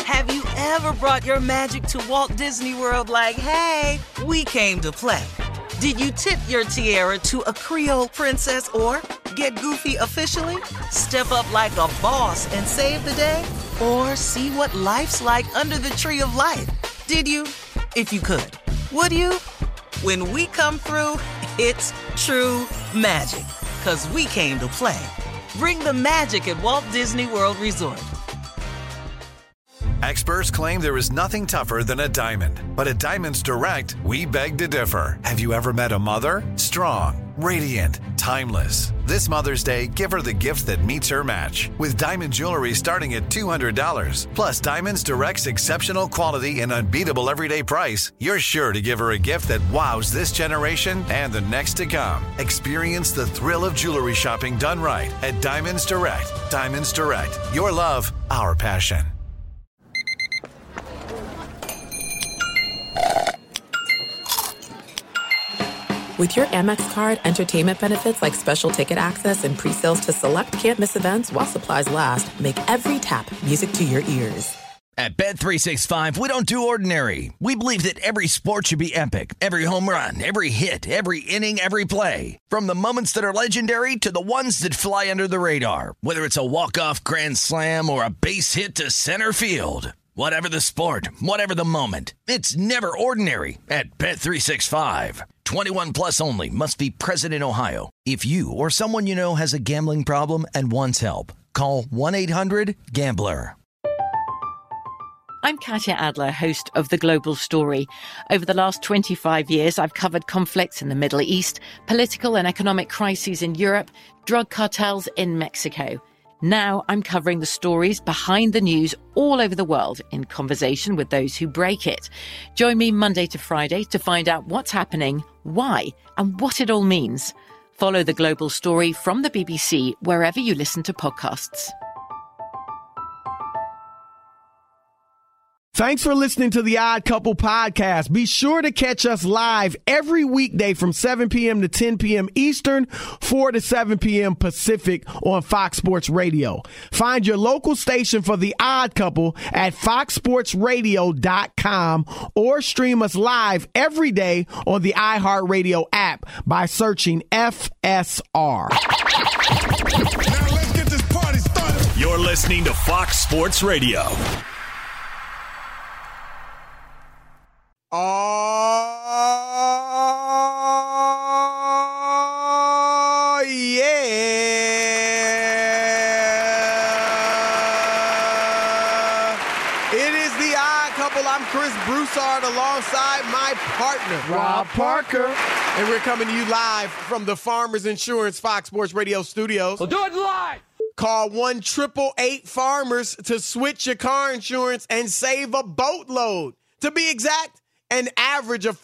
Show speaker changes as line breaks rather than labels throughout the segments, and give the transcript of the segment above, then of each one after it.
Have you ever brought your magic to Walt Disney World like, hey, we came to play? Did you tip your tiara to a Creole princess or get goofy officially? Step up like a boss and save the day? Or see what life's like under the tree of life? Did you? If you could. Would you? When we come through, it's true magic. 'Cause we came to play. Bring the magic at Walt Disney World Resort.
Experts claim there is nothing tougher than a diamond. But at Diamonds Direct, we beg to differ. Have you ever met a mother? Strong, radiant, timeless. This Mother's Day, give her the gift that meets her match. With diamond jewelry starting at $200. Plus Diamonds Direct's exceptional quality and unbeatable everyday price, you're sure to give her a gift that wows this generation and the next to come. Experience the thrill of jewelry shopping done right at Diamonds Direct. Diamonds Direct. Your love, our passion.
With your Amex card, entertainment benefits like special ticket access and pre-sales to select can't-miss events while supplies last make every tap music to your ears.
At Bet365, we don't do ordinary. We believe that every sport should be epic. Every home run, every hit, every inning, every play. From the moments that are legendary to the ones that fly under the radar. Whether it's a walk-off grand slam or a base hit to center field. Whatever the sport, whatever the moment, it's never ordinary at Bet365. 21 plus only. Must be present in Ohio. If you or someone you know has a gambling problem and wants help, call 1-800-GAMBLER.
I'm Katya Adler, host of The Global Story. Over the last 25 years, I've covered conflicts in the Middle East, political and economic crises in Europe, drug cartels in Mexico. Now I'm covering the stories behind the news all over the world in conversation with those who break it. Join me Monday to Friday to find out what's happening, why, and what it all means. Follow The Global Story from the BBC wherever you listen to podcasts.
Thanks for listening to the Odd Couple podcast. Be sure to catch us live every weekday from 7 p.m. to 10 p.m. Eastern, 4 to 7 p.m. Pacific on Fox Sports Radio. Find your local station for the Odd Couple at foxsportsradio.com or stream us live every day on the iHeartRadio app by searching FSR.
Now let's get this party started.
You're listening to Fox Sports Radio.
Oh, yeah. It is the Odd Couple. I'm Chris Broussard alongside my partner, Rob Parker. And we're coming to you live from the Farmers Insurance Fox Sports Radio studios.
We'll do it live.
Call 1-888-FARMERS to switch your car insurance and save a boatload. To be exact, an average of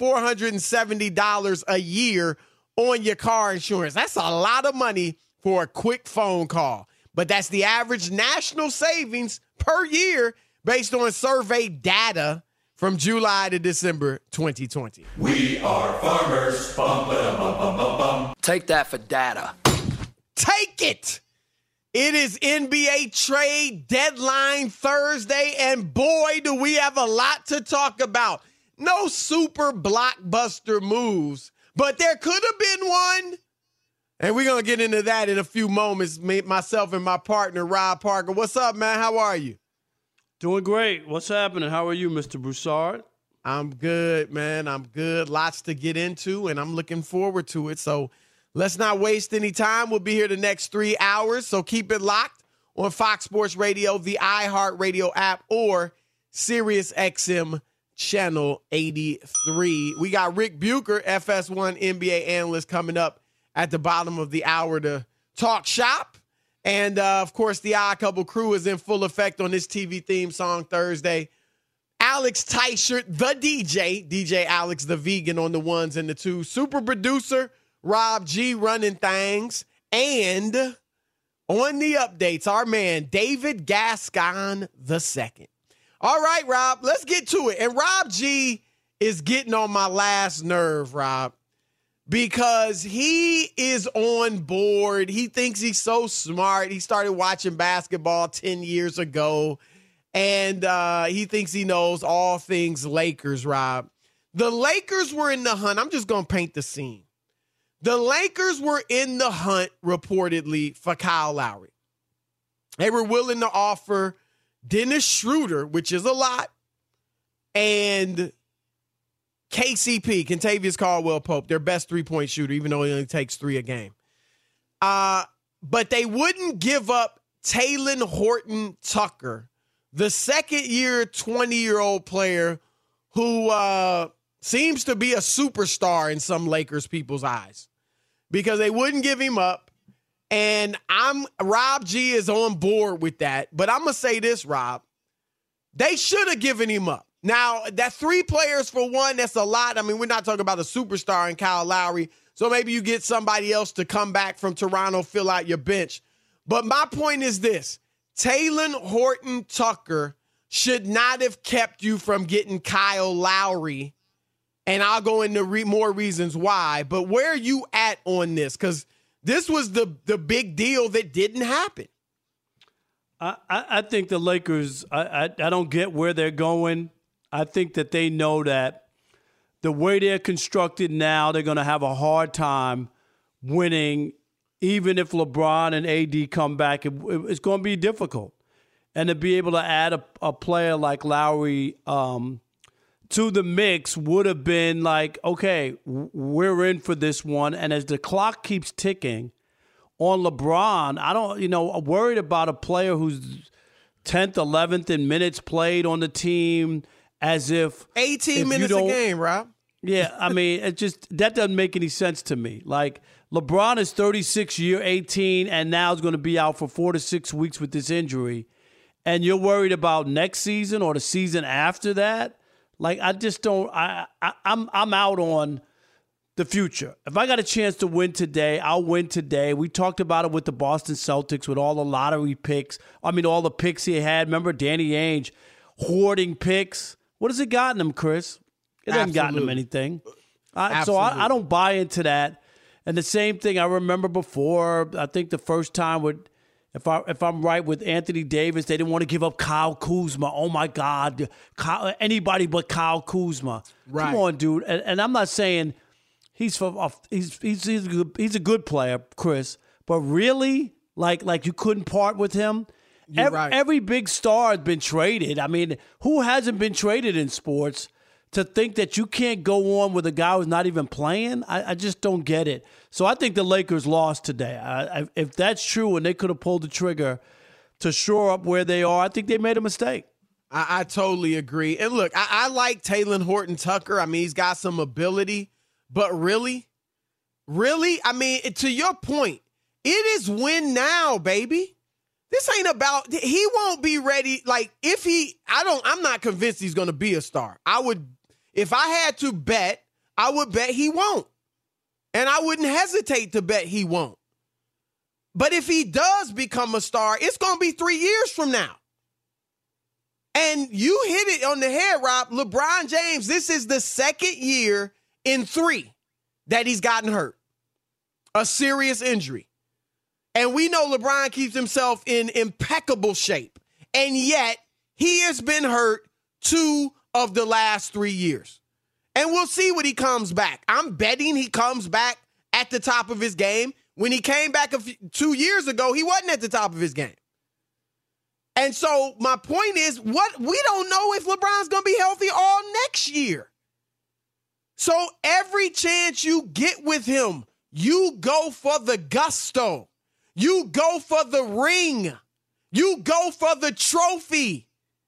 $470 a year on your car insurance. That's a lot of money for a quick phone call. But that's the average national savings per year based on survey data from July to December 2020.
We are farmers. Bum, ba, bum, bum, bum, bum.
Take that for data.
Take it. It is NBA trade deadline Thursday, and boy, do we have a lot to talk about. No super blockbuster moves, but there could have been one. And we're going to get into that in a few moments, myself and my partner, Rob Parker. What's up, man? How are you?
Doing great. What's happening? How are you, Mr. Broussard?
I'm good, man. I'm good. Lots to get into, and I'm looking forward to it. So let's not waste any time. We'll be here the next 3 hours, so keep it locked on Fox Sports Radio, the iHeartRadio app, or SiriusXM Channel 83. We got Rick Bucher, FS1 NBA analyst, coming up at the bottom of the hour to talk shop. And, of course, the Odd Couple crew is in full effect on this TV theme song Thursday. Alex Teichert, the DJ Alex the vegan on the ones and the twos. Super producer Rob G running things. And on the updates, our man David Gascon II. All right, Rob, let's get to it. And Rob G is getting on my last nerve, Rob, because he is on board. He thinks he's so smart. He started watching basketball 10 years ago. and he thinks he knows all things Lakers, Rob. The Lakers were in the hunt. I'm just going to paint the scene. The Lakers were in the hunt, reportedly, for Kyle Lowry. They were willing to offer Dennis Schroeder, which is a lot, and KCP, Kentavious Caldwell-Pope, their best three-point shooter, even though he only takes 3 a game. But they wouldn't give up Talen Horton-Tucker, the second-year, 20-year-old player who seems to be a superstar in some Lakers people's eyes, because they wouldn't give him up. And Rob G is on board with that. But I'm going to say this, Rob. They should have given him up. Now, that 3 players for one, that's a lot. I mean, we're not talking about a superstar in Kyle Lowry. So maybe you get somebody else to come back from Toronto, fill out your bench. But my point is this. Talen Horton-Tucker should not have kept you from getting Kyle Lowry. And I'll go into more reasons why. But where are you at on this? Because this was the big deal that didn't happen.
I think the Lakers, I don't get where they're going. I think that they know that the way they're constructed now, they're going to have a hard time winning. Even if LeBron and AD come back, it's going to be difficult. And to be able to add a player like Lowry to the mix would have been like, okay, we're in for this one. And as the clock keeps ticking on LeBron, I'm worried about a player who's 10th, 11th in minutes played on the team, as if
18 minutes a game, Rob.
Yeah, I mean, that doesn't make any sense to me. Like, LeBron is 36, year 18, and now is going to be out for 4 to 6 weeks with this injury. And you're worried about next season or the season after that? Like, I just don't. I'm out on the future. If I got a chance to win today, I'll win today. We talked about it with the Boston Celtics with all the lottery picks. I mean, all the picks he had. Remember Danny Ainge hoarding picks? What has it gotten him, Chris? It hasn't gotten him anything. So I don't buy into that. And the same thing I remember before. I think the first time with. If I'm right with Anthony Davis, they didn't want to give up Kyle Kuzma. Oh, my God. Anybody but Kyle Kuzma. Right. Come on, dude. And I'm not saying he's a good player, Chris. But really, like you couldn't part with him? Every big star has been traded. I mean, who hasn't been traded in sports? To think that you can't go on with a guy who's not even playing, I just don't get it. So I think the Lakers lost today. If that's true and they could have pulled the trigger to shore up where they are, I think they made a mistake.
I totally agree. And look, I like Talen Horton-Tucker. I mean, he's got some ability. But really, I mean, to your point, it is win now, baby. This ain't about, he won't be ready. Like, I'm not convinced he's going to be a star. If I had to bet, I would bet he won't. And I wouldn't hesitate to bet he won't. But if he does become a star, it's going to be 3 years from now. And you hit it on the head, Rob. LeBron James, this is the second year in 3 that he's gotten hurt. A serious injury. And we know LeBron keeps himself in impeccable shape. And yet, he has been hurt 2 of the last 3 years. And we'll see when he comes back. I'm betting he comes back at the top of his game. When he came back 2 years ago, he wasn't at the top of his game. And so my point is, we don't know if LeBron's going to be healthy all next year. So every chance you get with him, you go for the gusto. You go for the ring. You go for the trophy.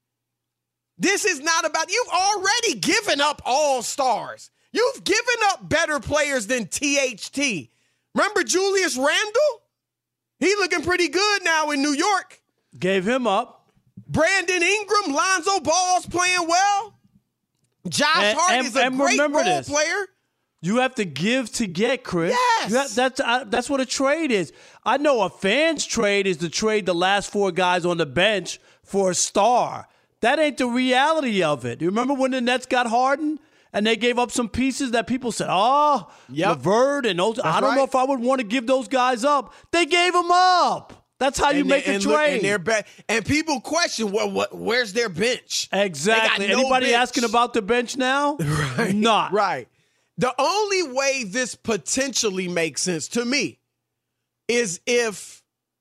This is not about, you've already given up all-stars. You've given up better players than THT. Remember Julius Randle? He looking pretty good now in New York.
Gave him up.
Brandon Ingram, Lonzo Ball's playing well. Josh Hart is a great role player.
You have to give to get, Chris.
Yes.
That's what a trade is. I know a fan's trade is to trade the last 4 guys on the bench for a star. That ain't the reality of it. You remember when the Nets got Harden and they gave up some pieces that people said, LeVert and those. I don't know if I would want to give those guys up. They gave them up. That's how you make a trade.
And people question, where's their bench?
Exactly. Anybody asking about the bench now?
Right.
Not.
Right. The only way this potentially makes sense to me is if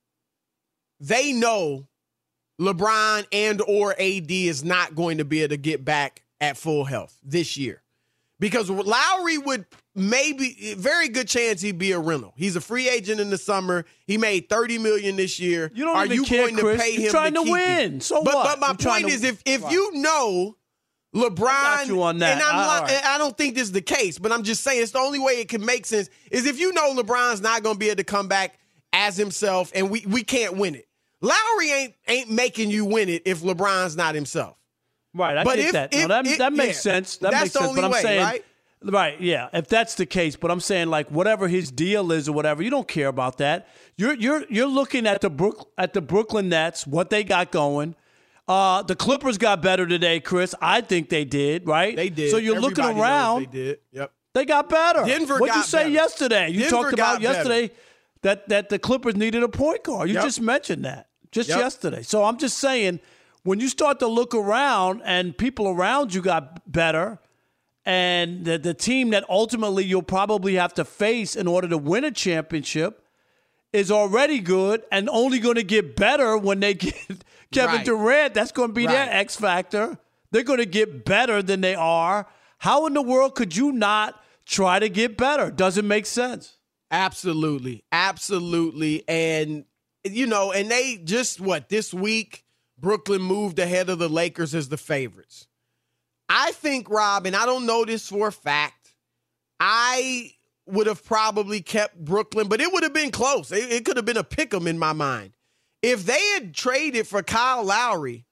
they know LeBron and or AD is not going to be able to get back at full health this year. Because Lowry would very good chance he'd be a rental. He's a free agent in the summer. He made $30 million this year.
You don't
Are
even
you
care,
going
Chris.
to pay
You're
him
trying to
keep
win.
him?
So what?
But my point is, if you know LeBron,
I got you on that.
and I don't think this is the case, but I'm just saying it's the only way it can make sense is if you know LeBron's not going to be able to come back as himself, and we can't win it. Lowry ain't making you win it if LeBron's not himself.
Right, I get that. That makes sense. That makes sense. But I'm saying, right? Yeah, if that's the case, but I'm saying like whatever his deal is or whatever, you don't care about that. You're looking at the Brooklyn Nets, what they got going. The Clippers got better today, Chris. I think they did. Right?
They did.
So you're looking around.
They did. Yep.
They got better.
Denver.
What'd
got
you say
better.
yesterday? You
Denver
talked about yesterday
better.
that the Clippers needed a point guard. You just mentioned that yesterday. So I'm just saying, when you start to look around and people around you got better, and the team that ultimately you'll probably have to face in order to win a championship is already good and only going to get better when they get Kevin Durant. That's going to be their X factor. They're going to get better than they are. How in the world could you not try to get better? Doesn't make sense.
Absolutely. Absolutely. And, and they just, this week, Brooklyn moved ahead of the Lakers as the favorites. I think, Rob, and I don't know this for a fact, I would have probably kept Brooklyn, but it would have been close. It could have been a pick'em in my mind. If they had traded for Kyle Lowry,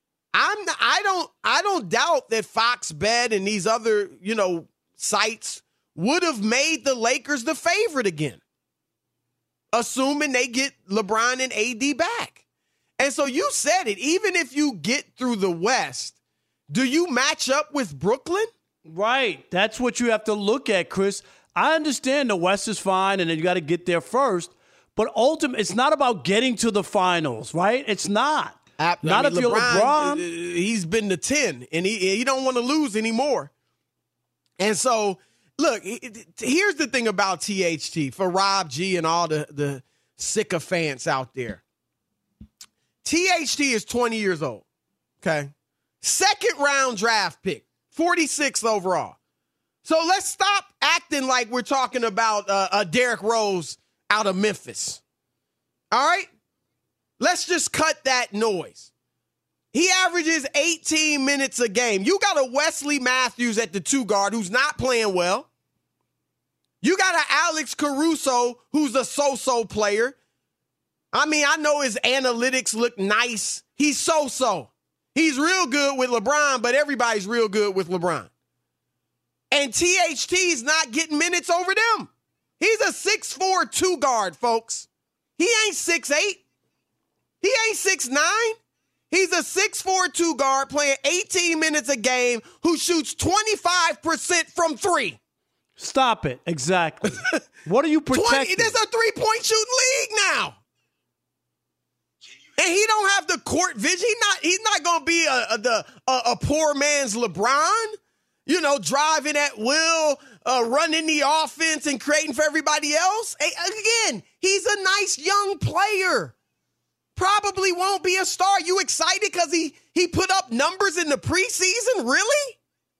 I don't doubt that Fox Bet and these other, sites would have made the Lakers the favorite again, assuming they get LeBron and AD back. And so you said it, even if you get through the West, do you match up with Brooklyn?
Right. That's what you have to look at, Chris. I understand the West is fine and then you got to get there first, but ultimately it's not about getting to the finals, right? It's not. If you're LeBron.
He's been to 10 and he don't want to lose anymore. And so, look, here's the thing about THT for Rob G and all the sycophants out there. THT is 20 years old, okay? Second round draft pick, 46th overall. So let's stop acting like we're talking about a Derrick Rose out of Memphis. All right? Let's just cut that noise. He averages 18 minutes a game. You got a Wesley Matthews at the 2 guard who's not playing well. You got an Alex Caruso who's a so-so player. I mean, I know his analytics look nice. He's so-so. He's real good with LeBron, but everybody's real good with LeBron. And THT is not getting minutes over them. He's a 6'4" 2 guard, folks. He ain't 6'8". He ain't 6'9". He's a 6'4" 2 guard playing 18 minutes a game who shoots 25% from 3.
Stop it. Exactly. What are you protecting?
This is a 3-point shooting league now. And he don't have the court vision. He's not going to be a poor man's LeBron, driving at will, running the offense and creating for everybody else. Again, he's a nice young player. Probably won't be a star. You excited because he put up numbers in the preseason? Really?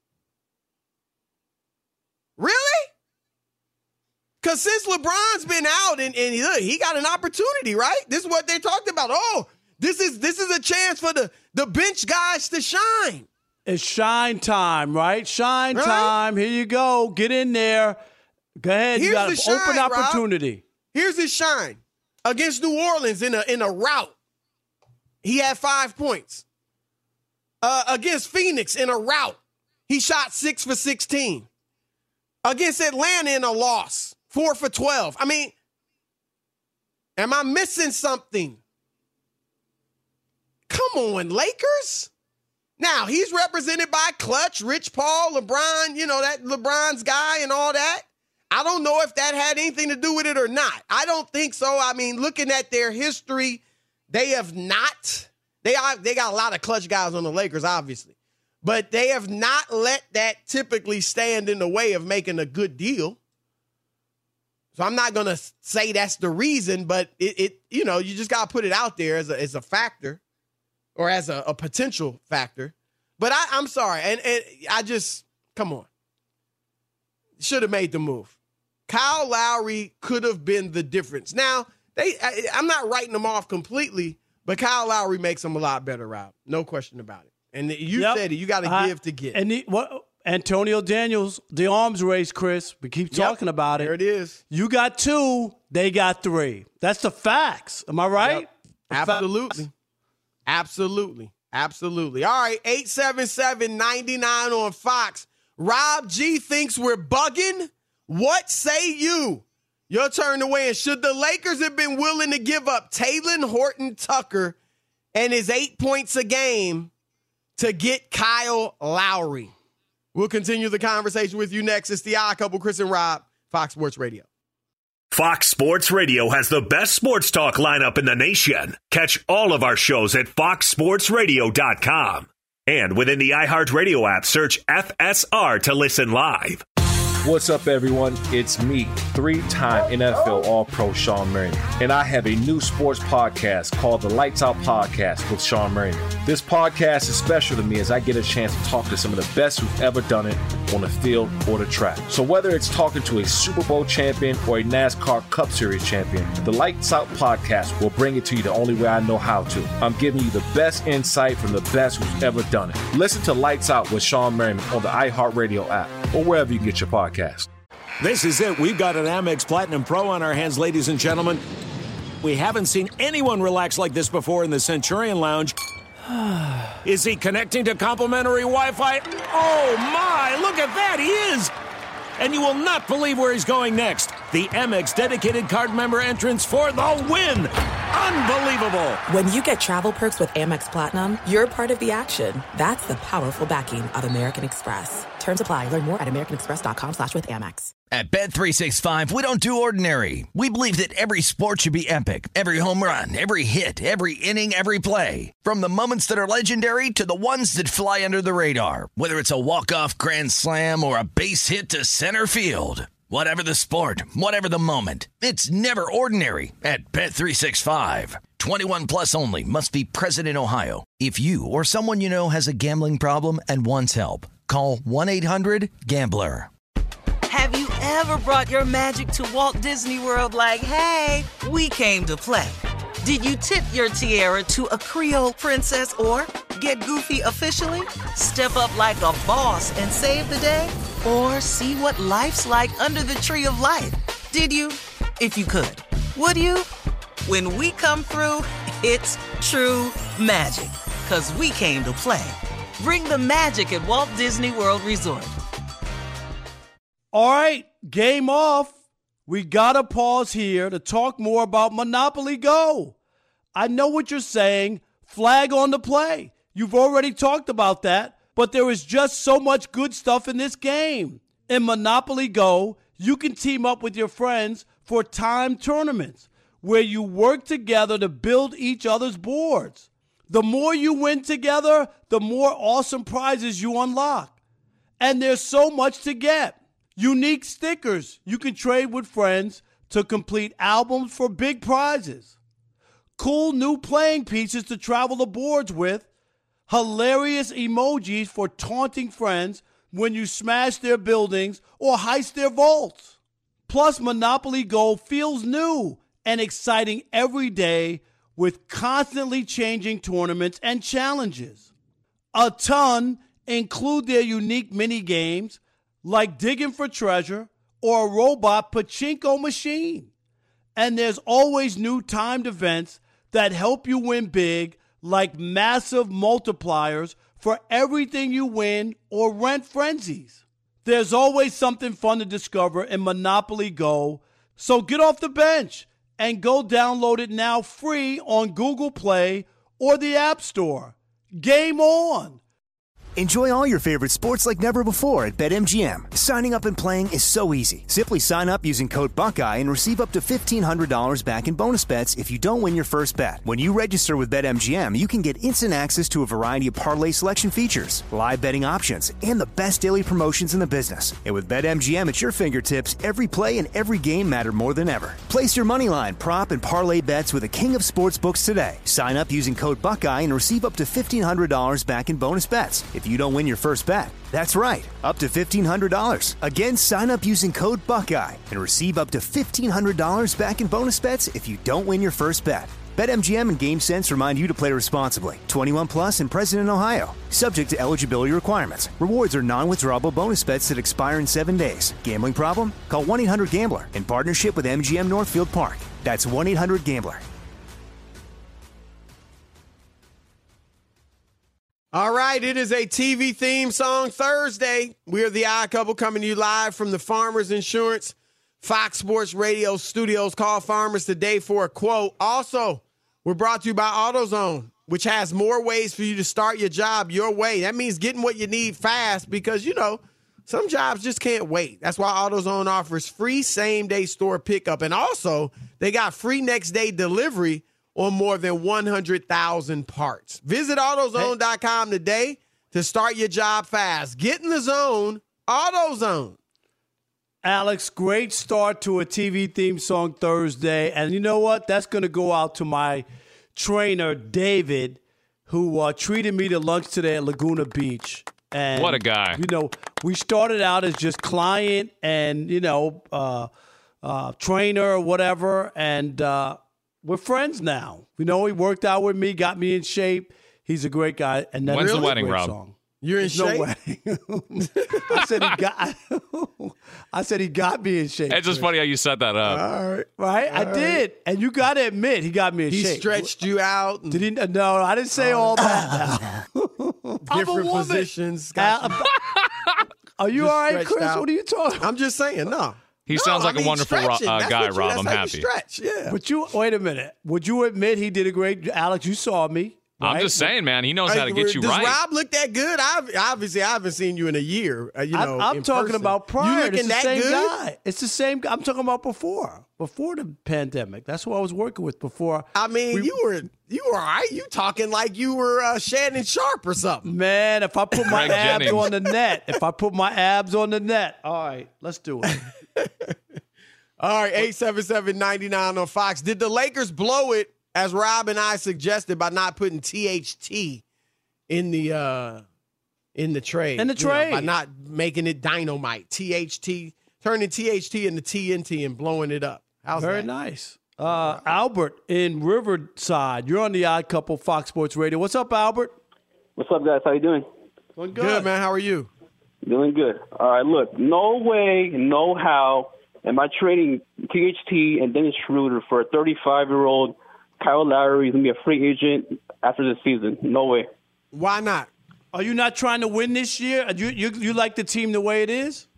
Really? Because since LeBron's been out and he got an opportunity, right? This is what they talked about. Oh, this is a chance for the bench guys to shine.
It's shine time, right? Shine time. Here you go. Get in there. Go ahead. You got an open opportunity.
Rob. Here's his shine. Against New Orleans in a rout. He had 5 points. Against Phoenix in a rout. He shot 6 for 16. Against Atlanta in a loss. 4 for 12. I mean, am I missing something? Come on, Lakers. Now, he's represented by Clutch, Rich Paul, LeBron, that LeBron's guy and all that. I don't know if that had anything to do with it or not. I don't think so. I mean, looking at their history, they have not. They got a lot of clutch guys on the Lakers, obviously. But they have not let that typically stand in the way of making a good deal. So I'm not going to say that's the reason, but it you just got to put it out there as a factor or as a potential factor. But I'm sorry. And I just, come on. Should have made the move. Kyle Lowry could have been the difference. Now, I'm not writing them off completely, but Kyle Lowry makes them a lot better, Rob. No question about it. And you said it. You got to give to get.
And Antonio Daniels, the arms race, Chris. We keep talking about it.
There it is.
You got 2, they got 3. That's the facts. Am I right?
Yep. Absolutely. Absolutely. Absolutely. All right, 877-99 on Fox. Rob G thinks we're bugging. What say you? Your turn to weigh in. Should the Lakers have been willing to give up Talen Horton-Tucker and his 8 points a game to get Kyle Lowry? We'll continue the conversation with you next. It's the Odd Couple, Chris and Rob, Fox Sports Radio.
Fox Sports Radio has the best sports talk lineup in the nation. Catch all of our shows at foxsportsradio.com. And within the iHeartRadio app, search FSR to listen live.
What's up, everyone? It's me, 3-time NFL All-Pro Sean Merriman, and I have a new sports podcast called the Lights Out Podcast with Sean Merriman. This podcast is special to me as I get a chance to talk to some of the best who've ever done it on the field or the track. So whether it's talking to a Super Bowl champion or a NASCAR Cup Series champion, the Lights Out Podcast will bring it to you the only way I know how to. I'm giving you the best insight from the best who's ever done it. Listen to Lights Out with Sean Merriman on the iHeartRadio app or wherever you get your podcast.
This is it. We've got an Amex Platinum Pro on our hands, ladies and gentlemen. We haven't seen anyone relax like this before in the Centurion Lounge. Is he connecting to complimentary Wi-Fi? Oh, my. Look at that. He is. And you will not believe where he's going next. The Amex dedicated card member entrance for the win. Unbelievable.
When you get travel perks with Amex Platinum, you're part of the action. That's the powerful backing of American Express. Terms apply. Learn more at americanexpress.com/withAmex.
At Bet365, we don't do ordinary. We believe that every sport should be epic. Every home run, every hit, every inning, every play. From the moments that are legendary to the ones that fly under the radar. Whether it's a walk-off grand slam or a base hit to center field. Whatever the sport, whatever the moment, it's never ordinary at Bet365. 21 plus only. Must be present in Ohio. If you or someone you know has a gambling problem and wants help, call 1-800-GAMBLER.
Have you ever brought your magic to Walt Disney World like, hey, we came to play? Did you tip your tiara to a Creole princess or get goofy officially? Step up like a boss and save the day? Or see what life's like under the tree of life? Did you? If you could. Would you? When we come through, it's true magic. 'Cause we came to play. Bring the magic at Walt Disney World Resort.
All right, game off. We got to pause here to talk more about Monopoly Go. I know what you're saying. Flag on the play. You've already talked about that. But there is just so much good stuff in this game. In Monopoly Go, you can team up with your friends for timed tournaments where you work together to build each other's boards. The more you win together, the more awesome prizes you unlock. And there's so much to get. Unique stickers you can trade with friends to complete albums for big prizes. Cool new playing pieces to travel the boards with. Hilarious emojis for taunting friends when you smash their buildings or heist their vaults. Plus, Monopoly Go feels new and exciting every day with constantly changing tournaments and challenges. A ton include their unique mini games like digging for treasure or a robot pachinko machine. And there's always new timed events that help you win big, like massive multipliers for everything you win or rent frenzies. There's always something fun to discover in Monopoly Go, so get off the bench and go download it now free on Google Play or the App Store. Game on!
Enjoy all your favorite sports like never before at BetMGM. Signing up and playing is so easy. Simply sign up using code Buckeye and receive up to $1,500 back in bonus bets if you don't win your first bet. When you register with BetMGM, you can get instant access to a variety of parlay selection features, live betting options, and the best daily promotions in the business. And with BetMGM at your fingertips, every play and every game matter more than ever. Place your moneyline, prop, and parlay bets with the king of sportsbooks today. Sign up using code Buckeye and receive up to $1,500 back in bonus bets if you don't win your first bet. That's right, up to $1,500. Again, sign up using code Buckeye and receive up to $1,500 back in bonus bets if you don't win your first bet. BetMGM and GameSense remind you to play responsibly. 21 plus and present in Ohio. Subject to eligibility requirements. Rewards are non-withdrawable bonus bets that expire in 7 days. Gambling problem? Call 1-800-GAMBLER in partnership with MGM Northfield Park. That's 1-800-GAMBLER.
All right, it is a TV theme song Thursday. We are the Odd Couple coming to you live from the Farmers Insurance Fox Sports Radio studios. Call Farmers today for a quote. Also, we're brought to you by AutoZone, which has more ways for you to start your job your way. That means getting what you need fast because, you know, some jobs just can't wait. That's why AutoZone offers free same-day store pickup. And also, they got free next-day delivery on more than 100,000 parts. Visit AutoZone.com today to start your job fast. Get in the zone, AutoZone.
Alex, great start to a TV theme song Thursday. And you know what? That's going to go out to my trainer, David, who treated me to lunch today at Laguna Beach. And,
what a guy.
You know, we started out as just client and, trainer or whatever. And we're friends now. You know, he worked out with me, got me in shape. He's a great guy. And that's
when's
really
the wedding, Rob?
Song.
You're in shape?
No wedding. I said he got me in shape.
It's just funny how you set that up.
All right.
Right? I did. And you got to admit, he got me in shape.
He stretched you out.
Did he? No, I didn't say all that.
Different positions.
Are you all right, Chris?
Out.
What are you talking?
I'm just saying, no.
He sounds like a wonderful guy, Rob. I'm happy.
Stretch, yeah.
But wait a minute. Would you admit he did a great? Alex, you saw me.
Right? I'm just saying, man. He knows how to get you
Does
right.
Does Rob look that good? Obviously, I haven't seen you in a year.
I'm talking about prior.
You looking
it's the
that
same
good?
guy. It's the same guy. I'm talking about before the pandemic. That's who I was working with before.
I mean, you were all right. You talking like you were Shannon Sharp or something.
Man, if I put my abs on the net. All right, let's do it.
All right, 877-99 on Fox. Did the Lakers blow it, as Rob and I suggested, by not putting THT in the trade?
In the trade.
By not making it dynamite. THT, turning THT into TNT and blowing it up. How's
Very
that?
nice. Albert in Riverside. You're on the Odd Couple, Fox Sports Radio. What's up, Albert?
What's up, guys? How you doing?
Doing
good, man. How are you?
Doing good. All right, look, no way, no how am I trading THT and Dennis Schroeder for a 35-year-old Kyle Lowry who's going to be a free agent after this season. No way.
Why not?
Are you not trying to win this year? You like the team the way it is?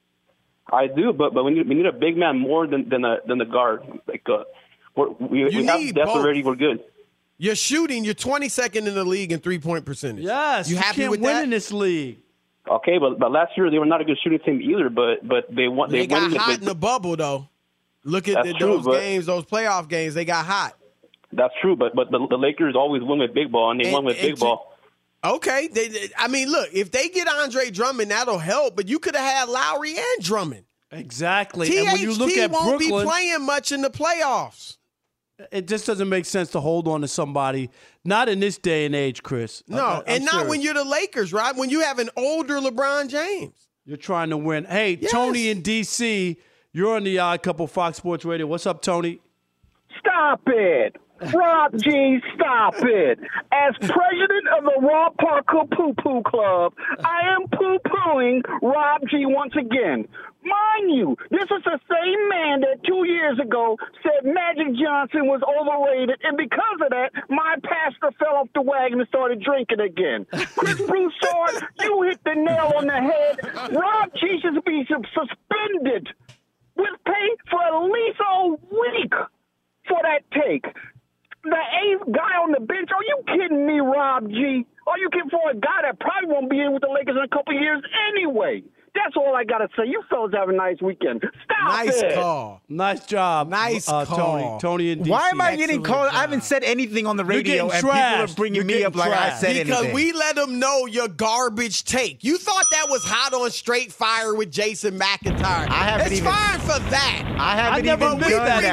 I do, but we need a big man more than the guard. Like we have depth already. We're good.
You're shooting. You're 22nd in the league in three-point percentage.
Yes,
you happy
can't
with
win
that?
In this league.
Okay, but last year they were not a good shooting team either. But they won.
They got hot in the bubble though. Look at those games, those playoff games. They got hot.
That's true, but the Lakers always win with big ball, and they won with big ball.
Okay, I mean, look, if they get Andre Drummond, that'll help. But you could have had Lowry and Drummond.
Exactly.
THT
and when you look at
won't
Brooklyn,
be playing much in the playoffs.
It just doesn't make sense to hold on to somebody. Not in this day and age, Chris.
No, and not when you're the Lakers, right? When you have an older LeBron James.
You're trying to win. Hey, yes. Tony in D.C., you're on the Odd Couple, Fox Sports Radio. What's up, Tony?
Stop it. Rob G, stop it. As president of the Rob Parker Poo-Poo Club, I am poo-pooing Rob G once again. Mind you, this is the same man that 2 years ago said Magic Johnson was overrated, and because of that, my pastor fell off the wagon and started drinking again. Chris Broussard, you hit the nail on the head. Rob G should be suspended with pay for at least a week for that take. The eighth guy on the bench? Are you kidding me, Rob G? Are you kidding for a guy that probably won't be in with the Lakers in a couple of years anyway? That's all I got to say. You fellas have a nice weekend. Stop it.
Nice call.
Nice job.
Nice call.
Tony and DC.
Why am I getting called? I haven't said anything on the radio, and people are bringing me up like I said anything.
Because we let them know your garbage take. You thought that was hot on Straight Fire with Jason McIntyre. It's fine for that.
I never missed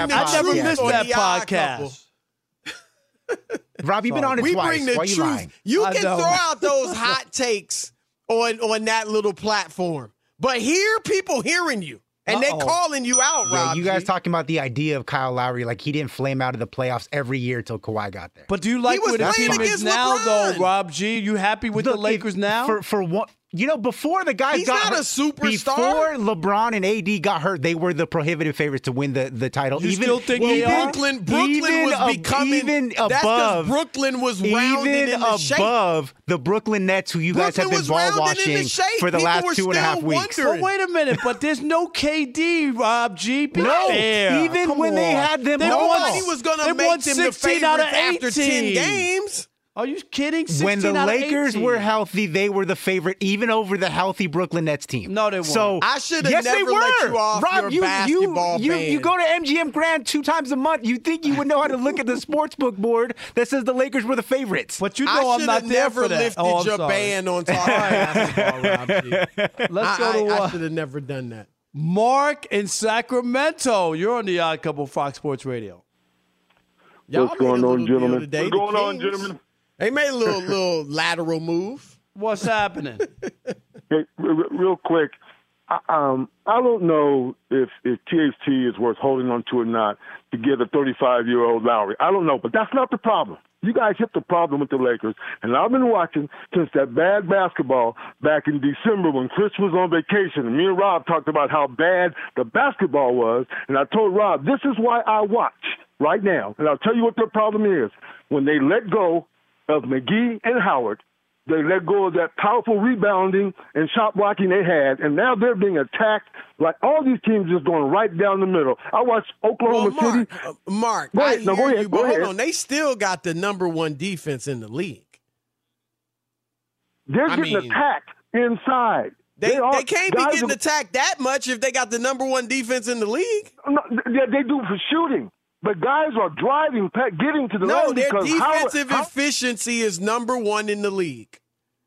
that podcast.
Rob, you've been on it twice.
Bring the
Why are you
truth.
lying?
You can throw out those hot takes on that little platform. But here, people hearing you, and they calling you out, Rob.
Yeah, you guys talking about the idea of Kyle Lowry, like he didn't flame out of the playoffs every year till Kawhi got there.
But do you like what his team is now, though, Rob G? You happy with the Lakers now?
For what? You know, before the guys got hurt,
a superstar.
Before LeBron and AD got hurt, they were the prohibitive favorites to win the title.
You still think they are?
Brooklyn was becoming
even
that's
above.
Brooklyn was rounded
even
into shape.
Above the Brooklyn Nets, who you guys have been ball washing for the last 2.5 weeks.
But wait a minute, but there's no KD, Rob G.
No, even when they had them,
nobody was going to make them the favorites after 10 games.
Are you kidding?
When the Lakers were healthy, they were the favorite, even over the healthy Brooklyn Nets team.
No, they weren't.
So
I should have never let you off
Rob,
your basketball ban.
You go to MGM Grand 2 times a month. You think you would know how to look at the sportsbook board that says the Lakers were the favorites.
But you know I'm not there for that.
I should have never lifted your ban on talking basketball, Rob G.
Let's go to
I should have never done that.
Mark in Sacramento. You're on the Odd Couple Fox Sports Radio.
What's going on, gentlemen?
What's going on, gentlemen? They made a little lateral move.
What's happening?
Hey, real quick, I don't know if THT is worth holding on to or not to get a 35-year-old Lowry. I don't know, but that's not the problem. You guys hit the problem with the Lakers, and I've been watching since that bad basketball back in December when Chris was on vacation, and me and Rob talked about how bad the basketball was, and I told Rob, this is why I watch right now, and I'll tell you what the problem is. When they let go of McGee and Howard, they let go of that powerful rebounding and shot blocking they had, and now they're being attacked. Like all these teams just going right down the middle. I watched Oklahoma City.
Mark,
go ahead.
Hold on. They still got the number one defense in the league.
They're getting attacked inside.
They can't be getting attacked that much if they got the number one defense in the league.
No, they do for shooting. But guys are driving, getting to the lane.
No, their defensive efficiency is number one in the league.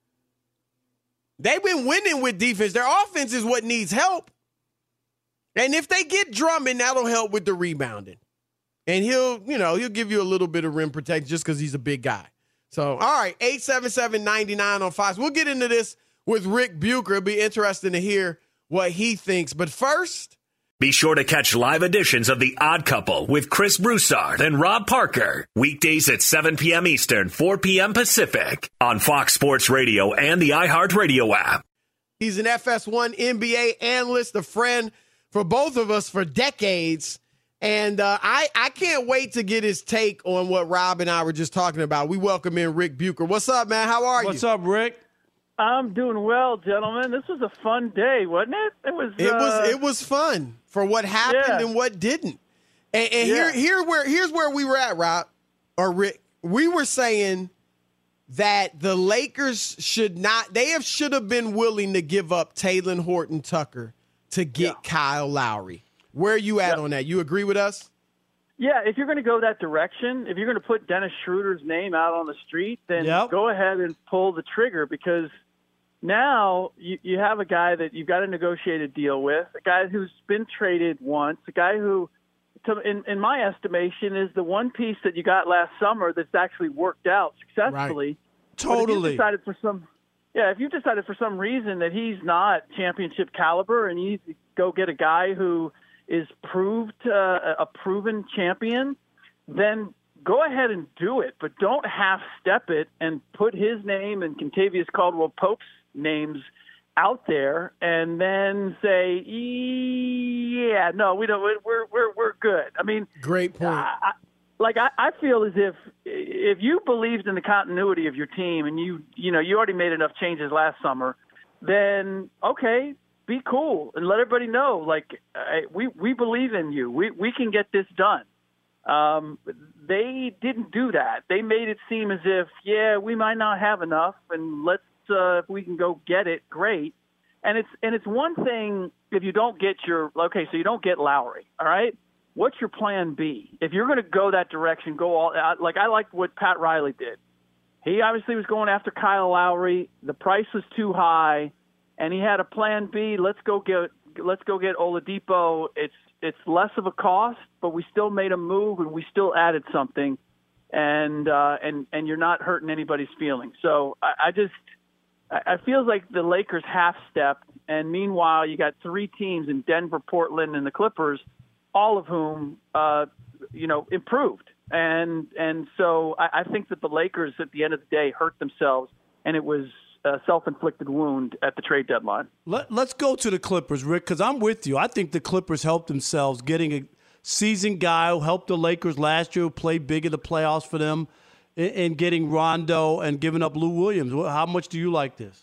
They've been winning with defense. Their offense is what needs help. And if they get Drummond, that'll help with the rebounding. And he'll give you a little bit of rim protection just because he's a big guy. So, all right, 877-99 on Fox. We'll get into this with Rick Bucher. It'll be interesting to hear what he thinks. But first,
be sure to catch live editions of The Odd Couple with Chris Broussard and Rob Parker. Weekdays at 7 p.m. Eastern, 4 p.m. Pacific on Fox Sports Radio and the iHeartRadio app.
He's an FS1 NBA analyst, a friend for both of us for decades. And I can't wait to get his take on what Rob and I were just talking about. We welcome in Rick Bucher. What's up, man? How are you?
What's up, Rick?
I'm doing well, gentlemen. This was a fun day, wasn't it? It
was fun for what happened and what didn't. And here's where we were at, Rob or Rick. We were saying that the Lakers should have been willing to give up Talen Horton-Tucker to get Kyle Lowry. Where are you at on that? You agree with us?
Yeah, if you're going to go that direction, if you're going to put Dennis Schroeder's name out on the street, then go ahead and pull the trigger, because now you have a guy that you've got to negotiate a deal with, a guy who's been traded once, a guy who, in my estimation, is the one piece that you got last summer that's actually worked out successfully.
Right. Totally.
If you decided for some reason that he's not championship caliber and you need to go get a guy who is a proven champion, then go ahead and do it, but don't half-step it and put his name and Kentavious Caldwell-Pope's names out there and then say, we don't. We're good. I mean,
great point.
I feel as if you believed in the continuity of your team and you already made enough changes last summer, then okay, be cool and let everybody know, we believe in you. We can get this done. They didn't do that. They made it seem as if, we might not have enough, and let's if we can go get it, great. And it's one thing if you don't get so you don't get Lowry, all right? What's your plan B? If you're going to go that direction, go all like I liked what Pat Riley did. He obviously was going after Kyle Lowry. The price was too high, and he had a plan B. Let's go get Oladipo. It's less of a cost, but we still made a move and we still added something, and you're not hurting anybody's feelings. So I feel like the Lakers half-stepped, and meanwhile you got three teams in Denver, Portland, and the Clippers, all of whom improved. And so I think that the Lakers at the end of the day hurt themselves, and it was a self-inflicted wound at the trade deadline.
Let's go to the Clippers, Rick, because I'm with you. I think the Clippers helped themselves getting a seasoned guy who helped the Lakers last year, who played big in the playoffs for them, in getting Rondo and giving up Lou Williams. How much do you like this?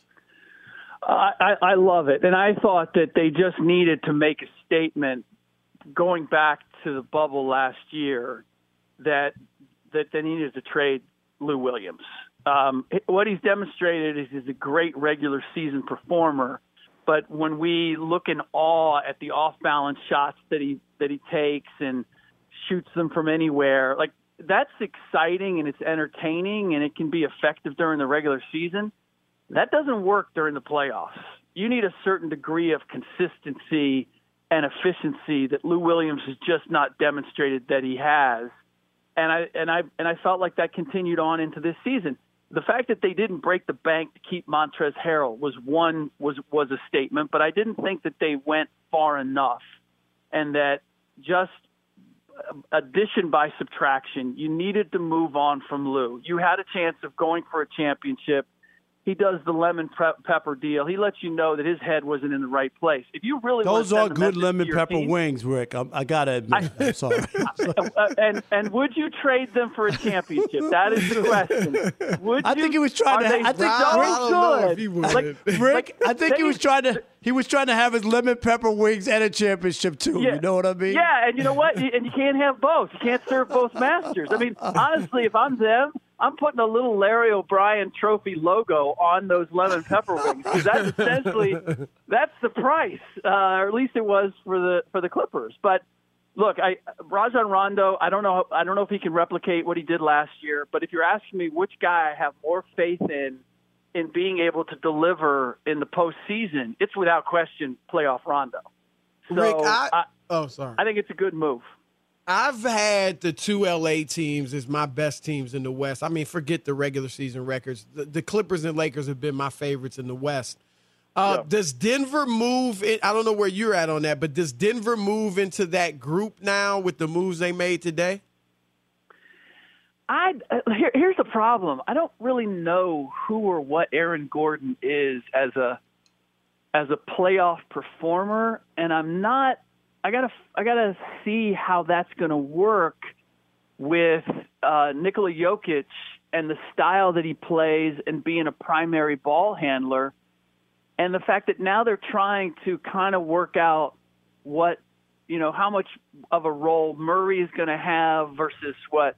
I love it. And I thought that they just needed to make a statement going back to the bubble last year that they needed to trade Lou Williams. What he's demonstrated is he's a great regular season performer, but when we look in awe at the off-balance shots that he takes and shoots them from anywhere, like that's exciting and it's entertaining and it can be effective during the regular season. That doesn't work during the playoffs. You need a certain degree of consistency and efficiency that Lou Williams has just not demonstrated that he has. And I felt like that continued on into this season. The fact that they didn't break the bank to keep Montrezl Harrell was a statement, but I didn't think that they went far enough, and that just addition by subtraction, you needed to move on from Lou. You had a chance of going for a championship. He does the lemon pepper deal. He lets you know that his head wasn't in the right place. If you really
those are good lemon pepper wings, Rick. I gotta admit. I'm sorry.
And would you trade them for a championship? That is the question. Would
I think he was trying to. I think Rick. I think he was trying to. He was trying to have his lemon pepper wings and a championship too.
Yeah.
You know what I mean?
Yeah, and you know what? And you can't have both. You can't serve both masters. I mean, honestly, if I'm them, I'm putting a little Larry O'Brien trophy logo on those lemon pepper wings, because that's essentially that's the price, or at least it was for the Clippers. But look, Rajon Rondo, I don't know if he can replicate what he did last year. But if you're asking me which guy I have more faith in being able to deliver in the postseason, it's without question playoff Rondo. So
Rick, I
think it's a good move.
I've had the two LA teams as my best teams in the West. I mean, forget the regular season records. The Clippers and Lakers have been my favorites in the West. Does Denver move in? I don't know where you're at on that, but does Denver move into that group now with the moves they made today?
Here's the problem. I don't really know who or what Aaron Gordon is as a playoff performer, and I'm not. I gotta see how that's going to work with Nikola Jokic and the style that he plays and being a primary ball handler, and the fact that now they're trying to kind of work out how much of a role Murray is going to have versus what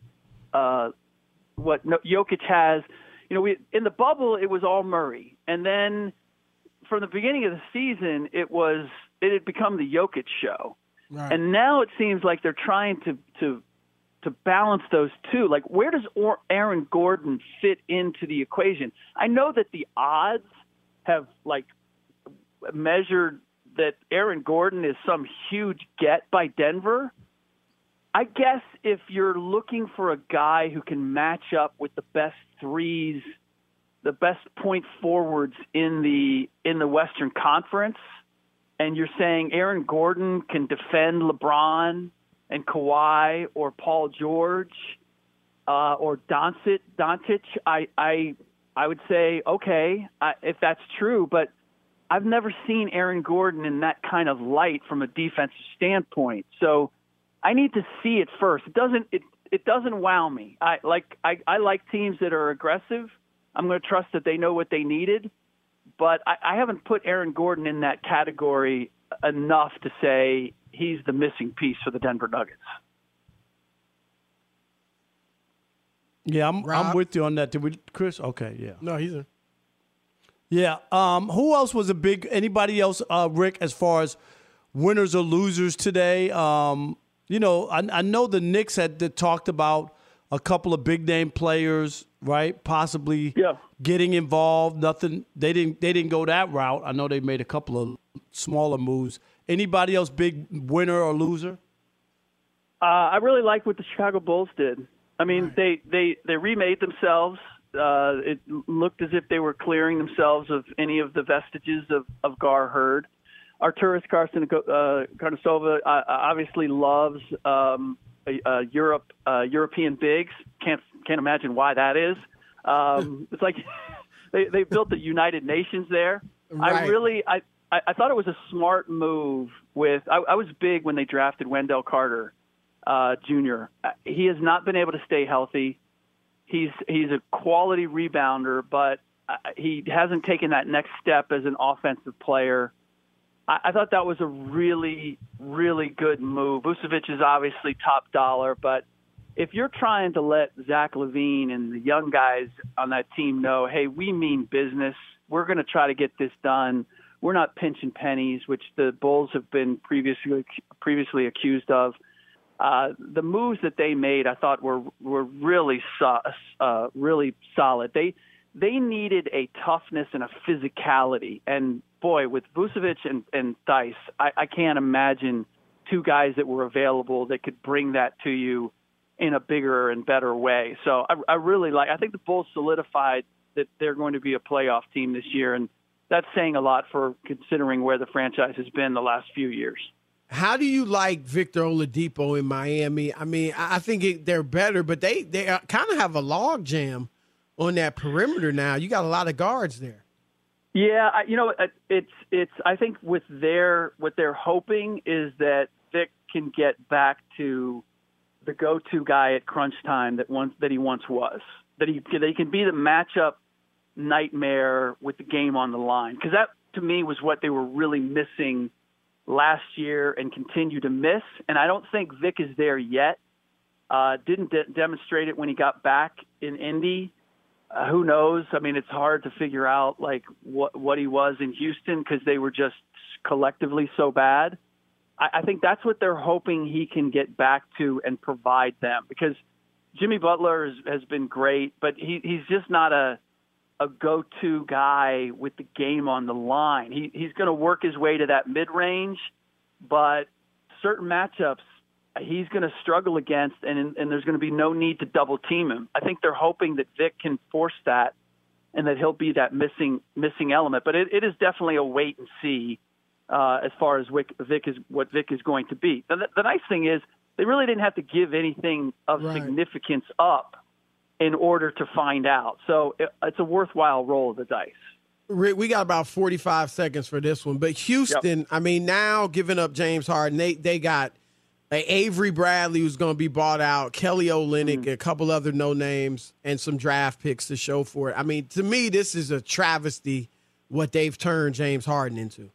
Jokic has. In the bubble it was all Murray, and then from the beginning of the season it had become the Jokic show. Right. And now it seems like they're trying to balance those two. Like, where does Aaron Gordon fit into the equation? I know that the odds have measured that Aaron Gordon is some huge get by Denver. I guess if you're looking for a guy who can match up with the best threes, the best point forwards in the Western Conference, and you're saying Aaron Gordon can defend LeBron and Kawhi or Paul George or Doncic, I would say, okay, if that's true, but I've never seen Aaron Gordon in that kind of light from a defensive standpoint. So I need to see it first. It doesn't wow me. I like teams that are aggressive. I'm going to trust that they know what they needed. But I haven't put Aaron Gordon in that category enough to say he's the missing piece for the Denver Nuggets.
Yeah, I'm with you on that. Did we, Chris? Okay, yeah.
No, he's in.
Yeah. Who else was a big? Anybody else, Rick? As far as winners or losers today, you know, I know the Knicks had talked about a couple of big name players, right? Possibly getting involved. Nothing. They didn't go that route. I know they made a couple of smaller moves. Anybody else big winner or loser?
I really like what the Chicago Bulls did. I mean, they remade themselves. It looked as if they were clearing themselves of any of the vestiges of Gar Hurd. Arturas Karnisovas obviously loves European bigs. Can't imagine why that is. It's like they built the United Nations there. Right. I thought it was a smart move. I was big when they drafted Wendell Carter Jr. He has not been able to stay healthy. He's a quality rebounder, but he hasn't taken that next step as an offensive player. I thought that was a really, really good move. Vucevic is obviously top dollar, but if you're trying to let Zach LaVine and the young guys on that team know, hey, we mean business, we're going to try to get this done. We're not pinching pennies, which the Bulls have been previously accused of. The moves that they made, I thought, were really solid. They needed a toughness and a physicality. And, boy, with Vucevic and Theis, I can't imagine two guys that were available that could bring that to you in a bigger and better way. So I think the Bulls solidified that they're going to be a playoff team this year, and that's saying a lot for considering where the franchise has been the last few years.
How do you like Victor Oladipo in Miami? I mean, I think they're better, but they kind of have a log jam on that perimeter now. You got a lot of guards there.
Yeah, it's. I think what they're hoping is that Vic can get back to the go-to guy at crunch time that he once was. That he can be the matchup nightmare with the game on the line, because that to me was what they were really missing last year and continue to miss. And I don't think Vic is there yet. Didn't demonstrate it when he got back in Indy. Who knows? I mean, it's hard to figure out like what he was in Houston because they were just collectively so bad. I think that's what they're hoping he can get back to and provide them, because Jimmy Butler has been great, but he's just not a go-to guy with the game on the line. He's going to work his way to that mid-range, but certain matchups he's going to struggle against, and there's going to be no need to double-team him. I think they're hoping that Vic can force that and that he'll be that missing element. But it is definitely a wait and see as far as what Vic is going to be. The nice thing is they really didn't have to give anything of significance up in order to find out. So it's a worthwhile roll of the dice.
Rick, we got about 45 seconds for this one. But Houston, I mean, now giving up James Harden, they got Avery Bradley who's going to be bought out, Kelly Olynyk, a couple other no-names, and some draft picks to show for it. I mean, to me, this is a travesty what they've turned James Harden into.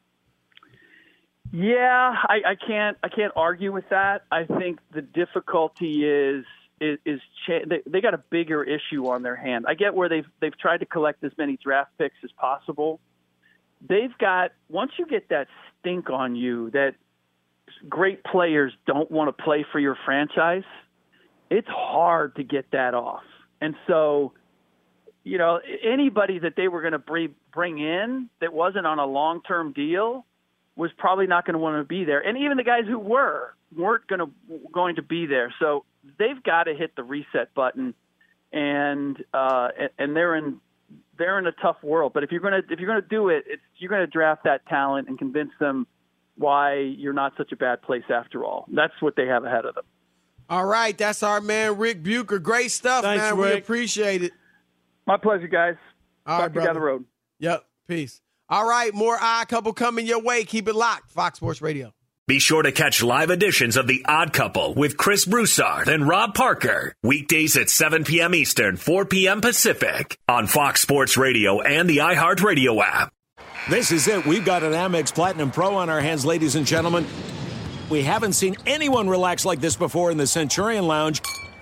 Yeah, I can't argue with that. I think the difficulty is they got a bigger issue on their hand. I get where they've tried to collect as many draft picks as possible. They've got, once you get that stink on you that great players don't want to play for your franchise, it's hard to get that off. And so, anybody that they were going to bring in that wasn't on a long-term deal was probably not going to want to be there. And even the guys who weren't going to be there. So they've got to hit the reset button, and they're in a tough world. But if you're going to do it, you're going to draft that talent and convince them why you're not such a bad place after all. That's what they have ahead of them.
All right, that's our man Rick Bucher. Great stuff,
Thanks,
man.
Rick.
We appreciate it.
My pleasure, guys.
All right,
Talk to you down the road.
Yep. Peace. All right, more Odd Couple coming your way. Keep it locked. Fox Sports Radio.
Be sure to catch live editions of The Odd Couple with Chris Broussard and Rob Parker. Weekdays at 7 p.m. Eastern, 4 p.m. Pacific on Fox Sports Radio and the iHeartRadio app.
This is it. We've got an Amex Platinum Pro on our hands, ladies and gentlemen. We haven't seen anyone relax like this before in the Centurion Lounge.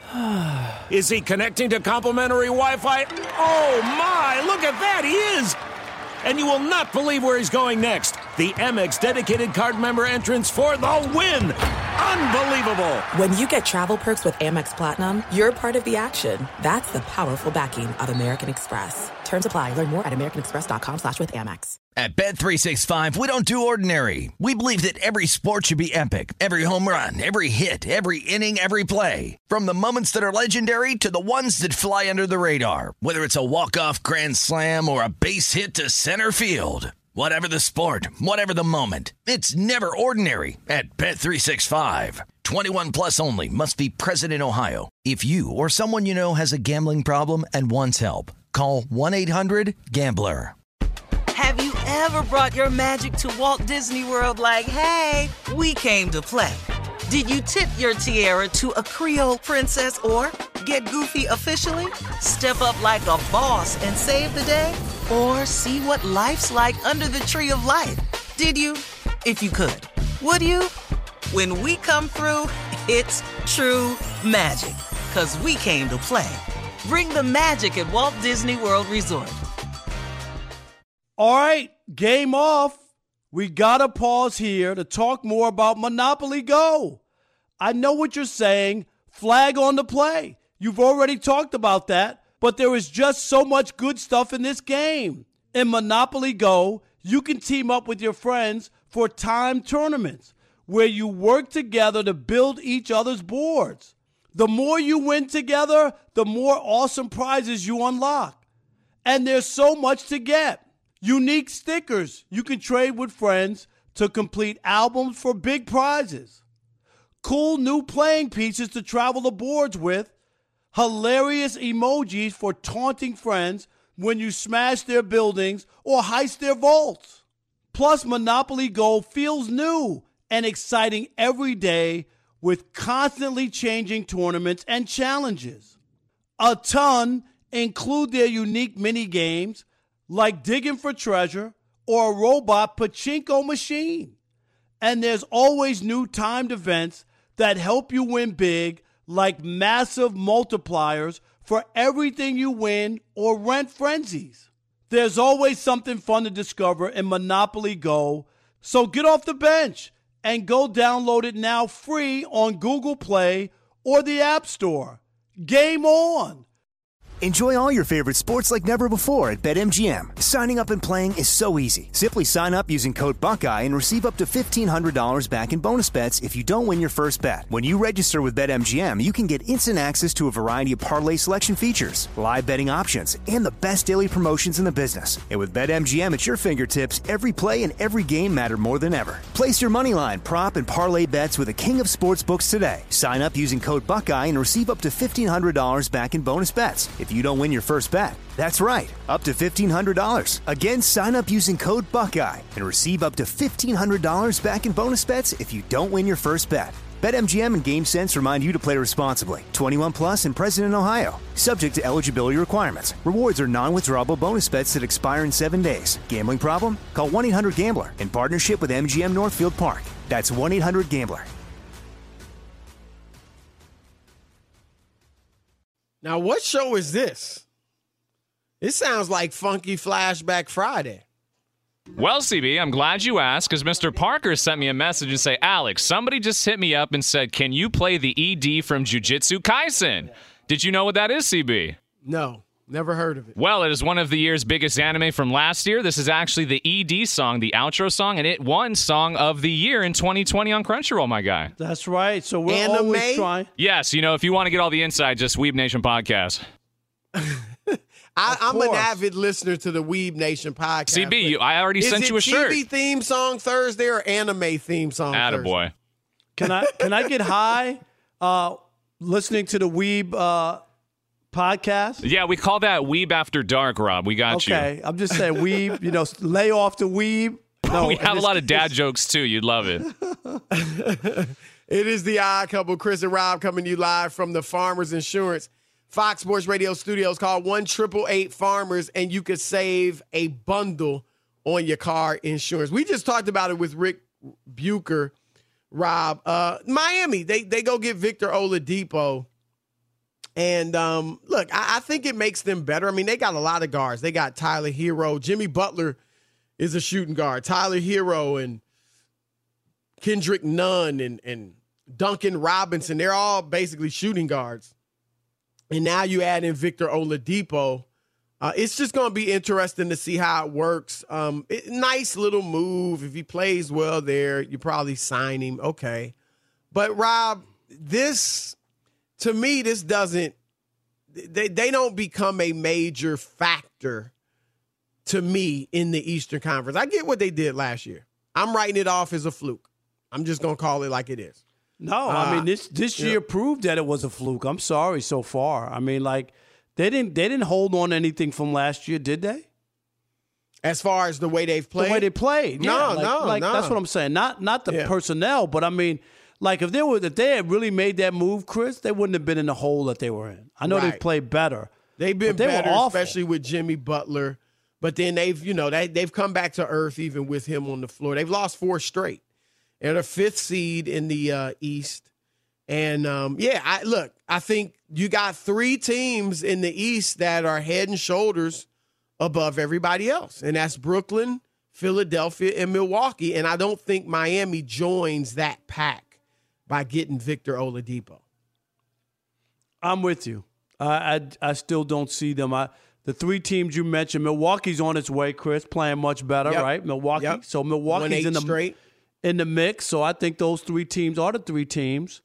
Is he connecting to complimentary Wi-Fi? Oh, my! Look at that! He is! And you will not believe where he's going next. The Amex dedicated card member entrance for the win. Unbelievable.
When you get travel perks with Amex Platinum, you're part of the action. That's the powerful backing of American Express. Terms apply. Learn more at americanexpress.com/withAmex.
At Bet365, we don't do ordinary. We believe that every sport should be epic. Every home run, every hit, every inning, every play. From the moments that are legendary to the ones that fly under the radar. Whether it's a walk-off grand slam or a base hit to center field. Whatever the sport, whatever the moment. It's never ordinary at Bet365. 21 plus only. Must be present in Ohio. If you or someone you know has a gambling problem and wants help, call 1-800-GAMBLER.
Have you ever brought your magic to Walt Disney World like, hey, we came to play? Did you tip your tiara to a Creole princess or get goofy officially? Step up like a boss and save the day? Or see what life's like under the tree of life? Did you? If you could. Would you? When we come through, it's true magic. 'Cause we came to play. Bring the magic at Walt Disney World Resort.
All right, game off. We got to pause here to talk more about Monopoly Go. I know what you're saying. Flag on the play. You've already talked about that, but there is just so much good stuff in this game. In Monopoly Go, you can team up with your friends for timed tournaments where you work together to build each other's boards. The more you win together, the more awesome prizes you unlock. And there's so much to get. Unique stickers you can trade with friends to complete albums for big prizes. Cool new playing pieces to travel the boards with. Hilarious emojis for taunting friends when you smash their buildings or heist their vaults. Plus, Monopoly Go feels new and exciting every day with constantly changing tournaments and challenges. A ton include their unique mini games like digging for treasure or a robot pachinko machine. And there's always new timed events that help you win big, like massive multipliers for everything you win or rent frenzies. There's always something fun to discover in Monopoly Go, so get off the bench and go download it now free on Google Play or the App Store. Game on!
Enjoy all your favorite sports like never before at BetMGM. Signing up and playing is so easy. Simply sign up using code Buckeye and receive up to $1,500 back in bonus bets if you don't win your first bet. When you register with BetMGM, you can get instant access to a variety of parlay selection features, live betting options, and the best daily promotions in the business. And with BetMGM at your fingertips, every play and every game matter more than ever. Place your moneyline, prop, and parlay bets with the king of sportsbooks today. Sign up using code Buckeye and receive up to $1,500 back in bonus bets if you don't win your first bet. That's right, up to $1,500. Again, sign up using code Buckeye and receive up to $1,500 back in bonus bets if you don't win your first bet. BetMGM and GameSense remind you to play responsibly. 21 plus and present in Ohio. Subject to eligibility requirements. Rewards are non-withdrawable bonus bets that expire in 7 days. Gambling problem? Call 1-800-GAMBLER in partnership with MGM Northfield Park. That's 1-800-GAMBLER.
Now, what show is this? It sounds like Funky Flashback Friday.
Well, CB, I'm glad you asked, because Mr. Parker sent me a message and say, Alex, somebody just hit me up and said, can you play the ED from Jujutsu Kaisen? Did you know what that is, CB?
No, never heard of it.
Well, it is one of the year's biggest anime from last year. This is actually the ED song, the outro song, and it won Song of the Year in 2020 on Crunchyroll, my guy.
That's right. So we're always trying.
Yes, if you want to get all the inside, just Weeb Nation Podcast.
I'm an avid listener to the Weeb Nation Podcast.
CB, I already sent you a shirt.
Is it TV theme song Thursday or anime theme song
Attaboy.
Thursday?
Can I get high listening to the Weeb podcast?
Yeah, we call that Weeb After Dark, Rob. We got you.
Okay, I'm just saying Weeb, lay off the Weeb. No,
we have a lot of dad jokes, too. You'd love it.
It is the Odd Couple, Chris and Rob, coming to you live from the Farmers Insurance Fox Sports Radio studios. Call 1-888-FARMERS, and you could save a bundle on your car insurance. We just talked about it with Rick Bucher, Rob. Miami, they go get Victor Oladipo And, look, I think it makes them better. I mean, they got a lot of guards. They got Tyler Hero. Jimmy Butler is a shooting guard. Tyler Hero and Kendrick Nunn and Duncan Robinson, they're all basically shooting guards. And now you add in Victor Oladipo. It's just going to be interesting to see how it works. Nice little move. If he plays well there, you probably sign him. Okay. But, Rob, to me, this doesn't – they don't become a major factor to me in the Eastern Conference. I get what they did last year. I'm writing it off as a fluke. I'm just going to call it like it is.
No, I mean, this year proved that it was a fluke. I'm sorry so far. I mean, like, they didn't hold on to anything from last year, did they?
As far as the way they've played?
The way they played.
No,
yeah,
no.
That's what I'm saying. Not the personnel, but I mean, like if they had really made that move, Chris, they wouldn't have been in the hole that they were in. I know they've played better.
They've been better, especially with Jimmy Butler. But then they've come back to earth even with him on the floor. They've lost 4 straight. They're the 5th seed in the East. And, I think you got 3 teams in the East that are head and shoulders above everybody else. And that's Brooklyn, Philadelphia, and Milwaukee. And I don't think Miami joins that pack by getting Victor Oladipo.
I'm with you. I still don't see them. The 3 teams you mentioned, Milwaukee's on its way, Chris, playing much better, right? Milwaukee. Yep. So Milwaukee's in the mix. So I think those 3 teams are the 3 teams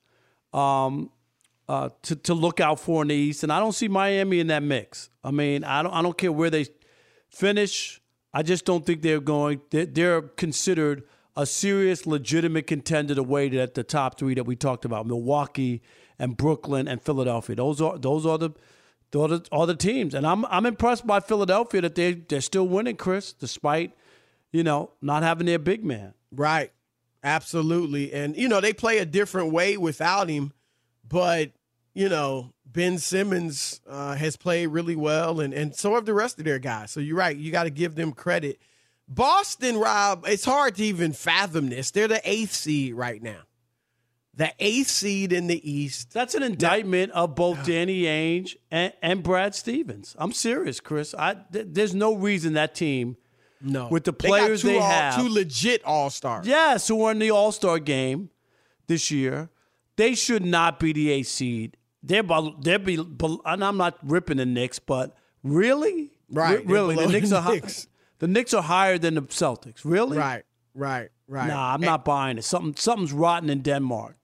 to look out for in the East. And I don't see Miami in that mix. I mean, I don't care where they finish. I just don't think they're considered a serious, legitimate contender the way that the top 3 that we talked about, Milwaukee and Brooklyn and Philadelphia. Those are the teams. And I'm impressed by Philadelphia that they're still winning, Chris, despite, not having their big man.
Right. Absolutely. And, they play a different way without him. But, Ben Simmons has played really well, and so have the rest of their guys. So you're right. You got to give them credit. Boston, Rob, it's hard to even fathom this. They're the 8th seed right now. The 8th seed in the East.
That's an indictment of both Danny Ainge and Brad Stevens. I'm serious, Chris. There's no reason that team –
no.
With the players they have.
2 legit all-stars.
Yes, who were in the all-star game this year. They should not be the 8th seed. And I'm not ripping the Knicks, but really?
Right.
Really, the Knicks are higher than the Celtics. Really?
Right.
Nah, I'm not buying it. Something's rotten in Denmark.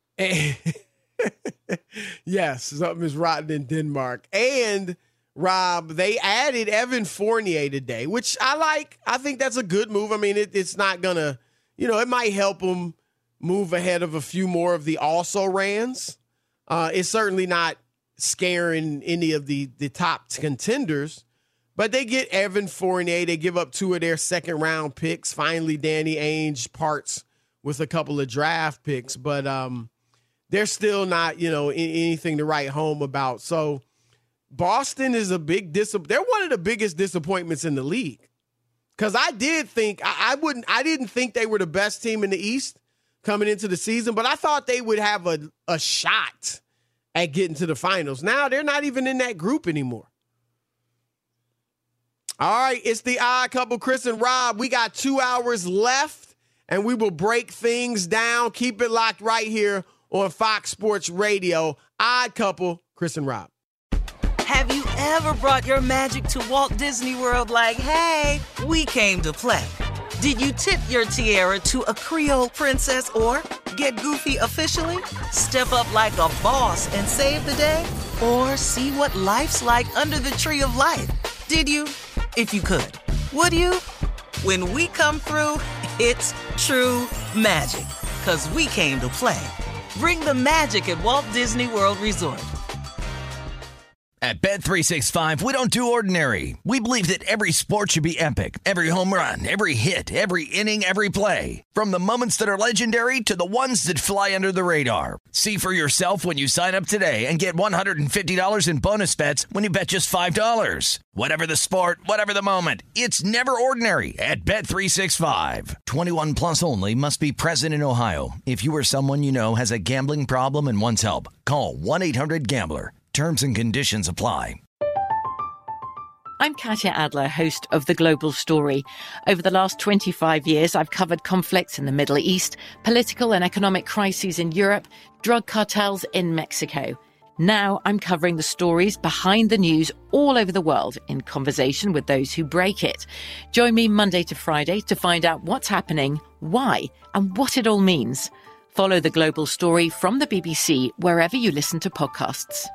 Yes, something is rotten in Denmark. And Rob, they added Evan Fournier today, which I like. I think that's a good move. I mean, it's not going to, it might help them move ahead of a few more of the also-rans. It's certainly not scaring any of the top contenders, but they get Evan Fournier. They give up 2 of their second-round picks. Finally, Danny Ainge parts with a couple of draft picks, but they're still not, anything to write home about. So, Boston is a big they're one of the biggest disappointments in the league. Because I did think I didn't think they were the best team in the East coming into the season, but I thought they would have a shot at getting to the finals. Now they're not even in that group anymore. All right, it's the Odd Couple, Chris and Rob. We got 2 hours left, and we will break things down. Keep it locked right here on Fox Sports Radio. Odd Couple, Chris and Rob.
Have you ever brought your magic to Walt Disney World like, hey, we came to play? Did you tip your tiara to a Creole princess or get goofy officially? Step up like a boss and save the day? Or see what life's like under the tree of life? Did you? If you could. Would you? When we come through, it's true magic. 'Cause we came to play. Bring the magic at Walt Disney World Resort.
At Bet365, we don't do ordinary. We believe that every sport should be epic. Every home run, every hit, every inning, every play. From the moments that are legendary to the ones that fly under the radar. See for yourself when you sign up today and get $150 in bonus bets when you bet just $5. Whatever the sport, whatever the moment, it's never ordinary at Bet365. 21 plus only. Must be present in Ohio. If you or someone you know has a gambling problem and wants help, call 1-800-GAMBLER. Terms and conditions apply.
I'm Katya Adler, host of The Global Story. Over the last 25 years, I've covered conflicts in the Middle East, political and economic crises in Europe, drug cartels in Mexico. Now I'm covering the stories behind the news all over the world in conversation with those who break it. Join me Monday to Friday to find out what's happening, why, and what it all means. Follow The Global Story from the BBC wherever you listen to podcasts.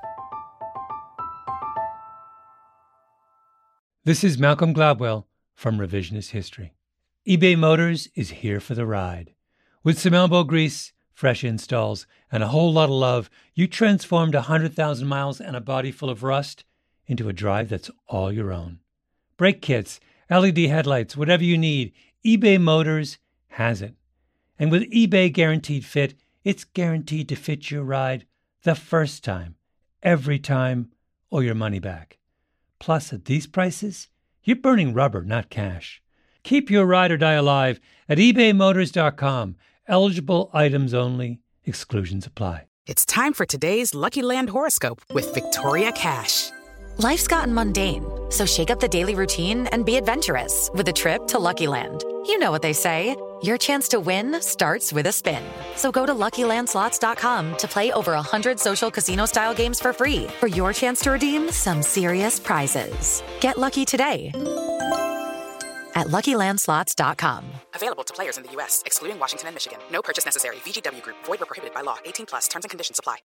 This is Malcolm Gladwell from Revisionist History. eBay Motors is here for the ride. With some elbow grease, fresh installs, and a whole lot of love, you transformed 100,000 miles and a body full of rust into a drive that's all your own. Brake kits, LED headlights, whatever you need, eBay Motors has it. And with eBay Guaranteed Fit, it's guaranteed to fit your ride the first time, every time, or your money back. Plus, at these prices, you're burning rubber, not cash. Keep your ride or die alive at ebaymotors.com. Eligible items only. Exclusions apply.
It's time for today's Lucky Land horoscope with Victoria Cash.
Life's gotten mundane, so shake up the daily routine and be adventurous with a trip to Lucky Land. You know what they say. Your chance to win starts with a spin. So go to LuckyLandSlots.com to play over 100 social casino-style games for free for your chance to redeem some serious prizes. Get lucky today at LuckyLandSlots.com.
Available to players in the U.S., excluding Washington and Michigan. No purchase necessary. VGW Group. Void where prohibited by law. 18+. Terms and conditions apply.